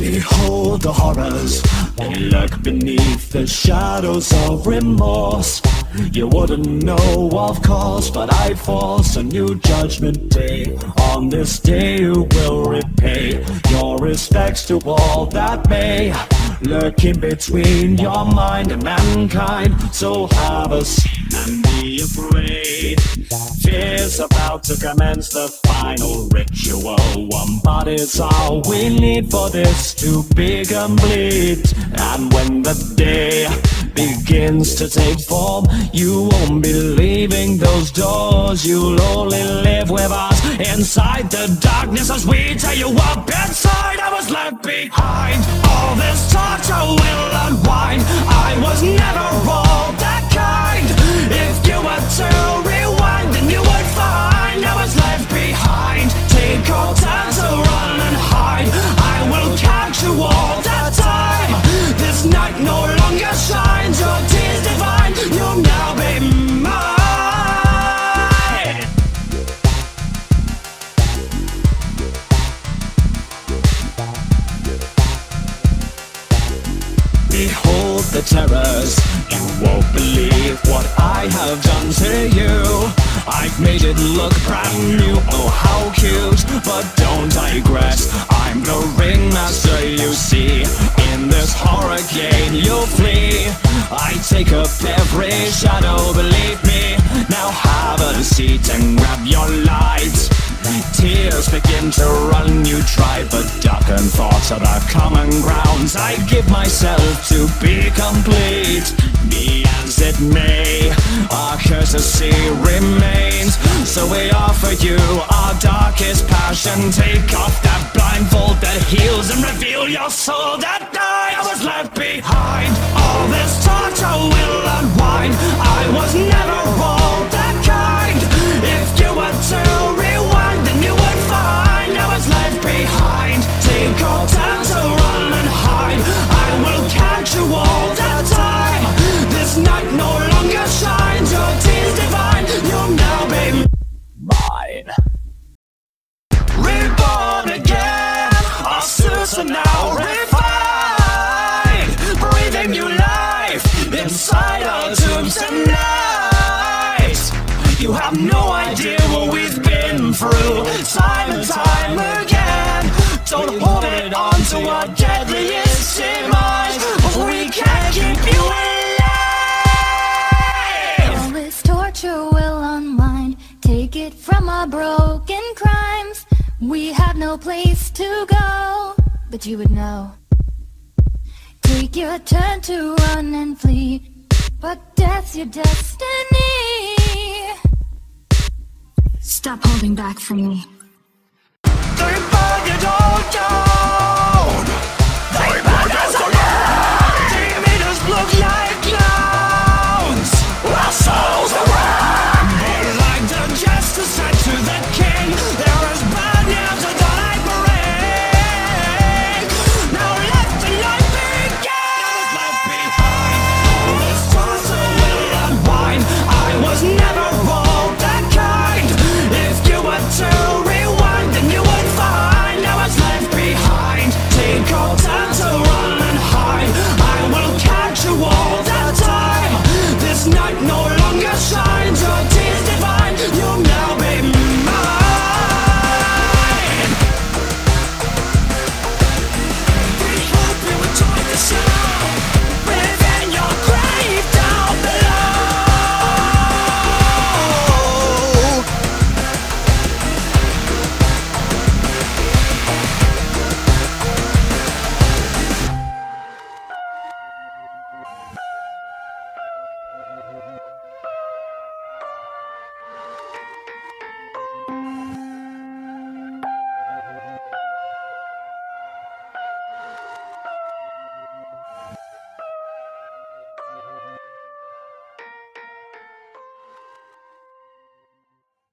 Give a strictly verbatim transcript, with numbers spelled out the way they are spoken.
Behold the horrors, they lurk beneath the shadows of remorse. You wouldn't know, of course, but I force a new judgment day. On this day you will repay your respects to all that may lurk in between your mind and mankind. So have a seat and be afraid. Fear's about to commence the final ritual. One body's all we need for this to be complete. And when the day begins to take form, you won't be leaving those doors. You'll only live with us inside the darkness as we tear you up inside. I was left behind. All this torture will unwind. I was never all that kind. If you were to rewind, then you would find I was left behind. Take all time to run and hide. I will catch you all the time. This night no longer shines. Your tears divine. You'll now be mine. Behold the terrors. You won't believe what I have done to you. I've made it look brand new, oh how cute. But don't digress, I'm the ringmaster you see. In this horror game you'll flee. I take up every shadow, believe me. Now have a seat and grab your light. Tears begin to run, you try, but darkened thoughts are the common grounds. I give myself to be complete. Be as it may, our courtesy remains. So we offer you our darkest passion. Take off that blindfold that heals and reveal your soul that died. I was left behind. All this torture will unwind. I was never all that kind. If you were to rewind, then you would find I was left behind. Take all time to run and hide. I will catch you all the time. This night no longer shines. Your tears divine. You'll now be mine. Reborn again. Our suits are now refined. Breathing new life inside our tombs tonight. You have no idea what we've been through, time and time again. Don't hold it on to our deadliest demise, but we can't keep you alive. All this torture will unwind. Take it from our broken crimes. We have no place to go, but you would know. Take your turn to run and flee, but death's your destiny. Stop holding back from me. Don't forget all your